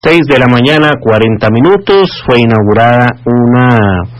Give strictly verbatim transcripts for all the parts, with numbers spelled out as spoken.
seis de la mañana, cuarenta minutos, fue inaugurada una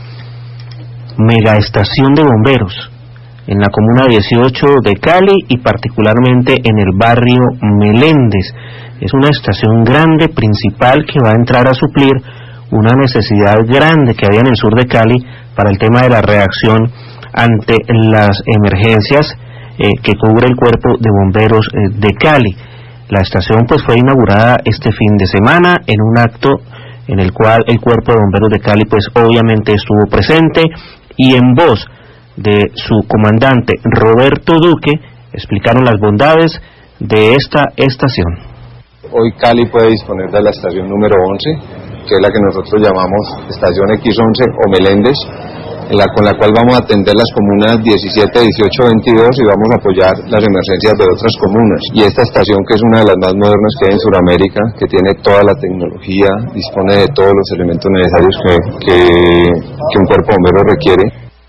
megaestación de bomberos en la comuna dieciocho de Cali y particularmente en el barrio Meléndez. Es una estación grande, principal, que va a entrar a suplir una necesidad grande que había en el sur de Cali para el tema de la reacción ante las emergencias eh, que cubre el cuerpo de bomberos eh, de Cali. La estación pues fue inaugurada este fin de semana en un acto en el cual el cuerpo de bomberos de Cali pues obviamente estuvo presente, y en voz de su comandante Roberto Duque explicaron las bondades de esta estación. Hoy Cali puede disponer de la estación número once, que es la que nosotros llamamos estación equis once o Meléndez, en la, con la cual vamos a atender las comunas diecisiete, dieciocho, veintidós y vamos a apoyar las emergencias de otras comunas. Y esta estación, que es una de las más modernas que hay en Sudamérica, que tiene toda la tecnología, dispone de todos los elementos necesarios que, que, que un cuerpo bombero requiere.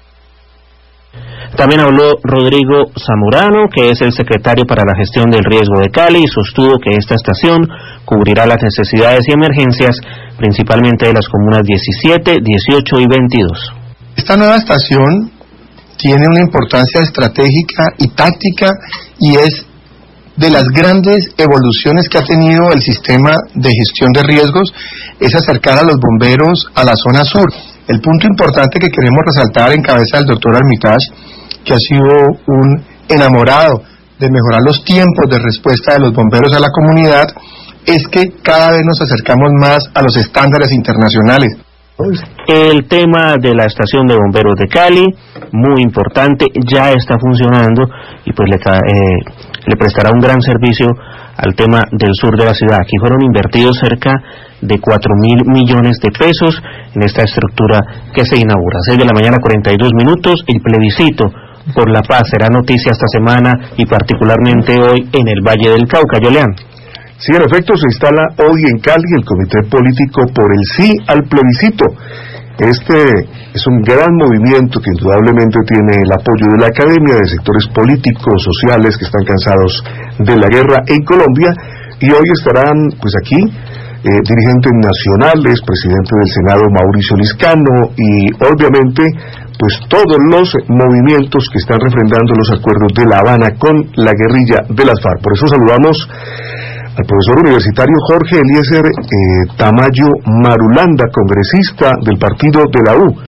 También habló Rodrigo Zamorano, que es el secretario para la gestión del riesgo de Cali, y sostuvo que esta estación cubrirá las necesidades y emergencias principalmente de las comunas diecisiete, dieciocho y veintidós. Esta nueva estación tiene una importancia estratégica y táctica, y es de las grandes evoluciones que ha tenido el sistema de gestión de riesgos, es acercar a los bomberos a la zona sur. El punto importante que queremos resaltar en cabeza del doctor Armitage, que ha sido un enamorado de mejorar los tiempos de respuesta de los bomberos a la comunidad, es que cada vez nos acercamos más a los estándares internacionales. El tema de la estación de bomberos de Cali, muy importante, ya está funcionando y pues le, eh, le prestará un gran servicio al tema del sur de la ciudad. Aquí fueron invertidos cerca de cuatro mil millones de pesos en esta estructura que se inaugura. seis de la mañana, cuarenta y dos minutos, el plebiscito por la paz será noticia esta semana y particularmente hoy en el Valle del Cauca. Yoleán. Sí, en efecto, se instala hoy en Cali el Comité Político por el Sí al Plebiscito. Este es un gran movimiento que indudablemente tiene el apoyo de la academia, de sectores políticos, sociales que están cansados de la guerra en Colombia, y hoy estarán pues aquí eh, dirigentes nacionales, presidente del Senado Mauricio Liscano, y obviamente pues todos los movimientos que están refrendando los acuerdos de La Habana con la guerrilla de las FARC. Por eso saludamos al profesor universitario Jorge Eliezer eh, Tamayo Marulanda, congresista del partido de la U.